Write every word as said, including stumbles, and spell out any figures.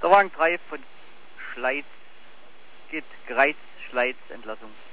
Der Wagen drei von Schleiz geht Greiz, Schleiz, Entlassung.